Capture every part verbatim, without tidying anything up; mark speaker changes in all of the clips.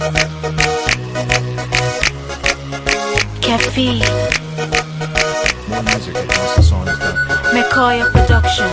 Speaker 1: Kefi.
Speaker 2: More music at House Songs dot com.
Speaker 1: McCoy Production.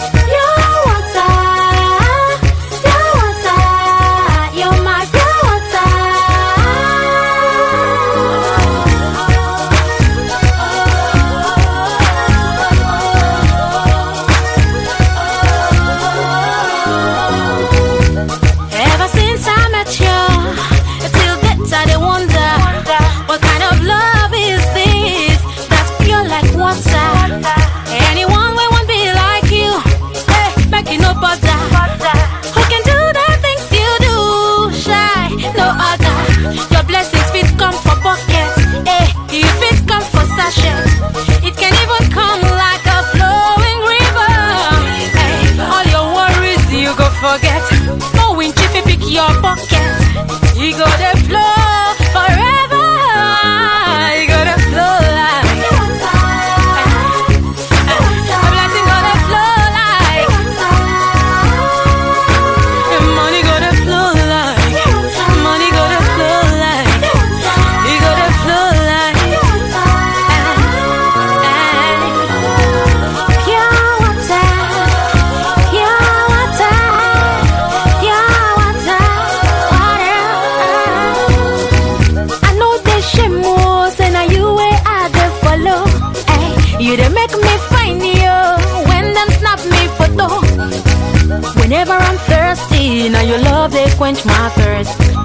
Speaker 3: It can even come like a flowing river. Hey, all your worries you go forget. No wind chippy pick your pocket. You go to flow forever. You go to flow like a blessing gonna flow like money gonna flow like money gonna flow like you go to flow like. You dey make me find you when them snap me photo. Whenever I'm thirsty, now your love they quench my thirst.